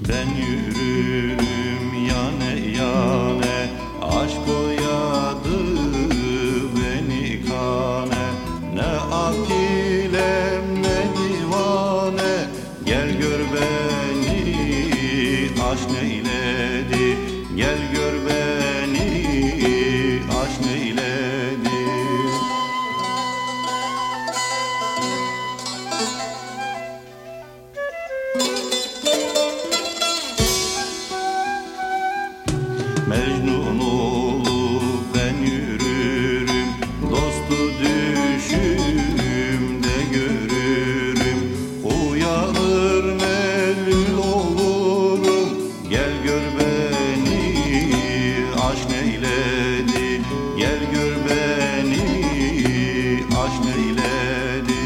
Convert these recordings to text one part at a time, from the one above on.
Ben yürürüm yane yane, aşk oyadı beni kane. Ne akilem ne divane, gel gör beni aşk neyledi. Gel gör beni aşk neyledi. Mecnun olup ben yürürüm, dostu düşümde görürüm. Uyanır melul olurum, gel gör beni aşk neyledi. Gel gör beni aşk neyledi.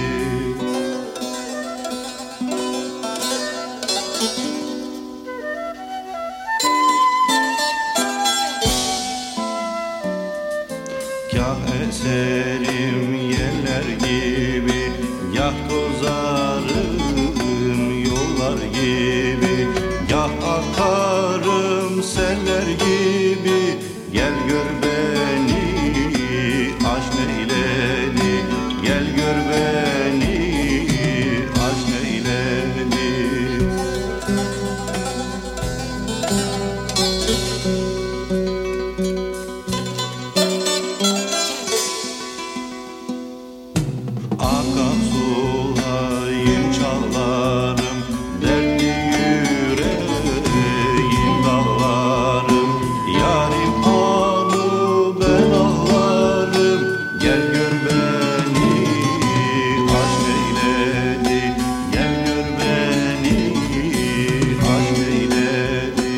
Kah eserim yeller gibi, gah tozarım yollar gibi, gah akarım seller gibi. Gel gör beni aşk neyledi. Gel gör beni aşk neyledi. Akan sulayım çalarım, dertli yüreğim dağlarım. Yarim anı ben ağlarım, gel gör beni aşk neyledi. Gel gör beni aşk neyledi.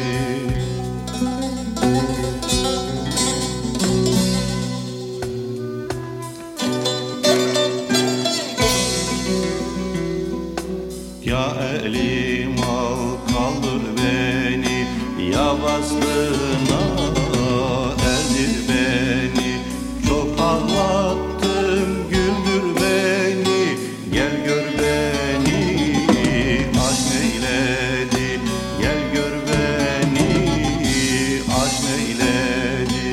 Ya elim al kaldır beni, ya bastığına erdir beni. Çok ağlattın güldür beni, gel gör beni aşk neyledi. Gel gör beni aşk neyledi.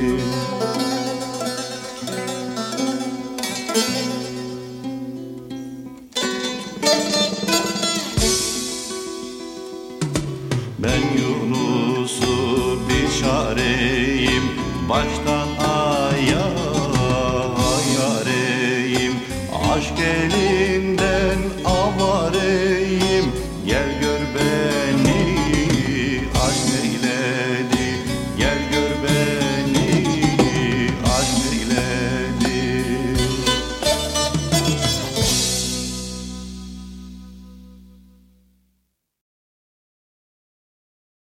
Ben Yunus'u bir çareyim, baştan aya yareyim. Aşk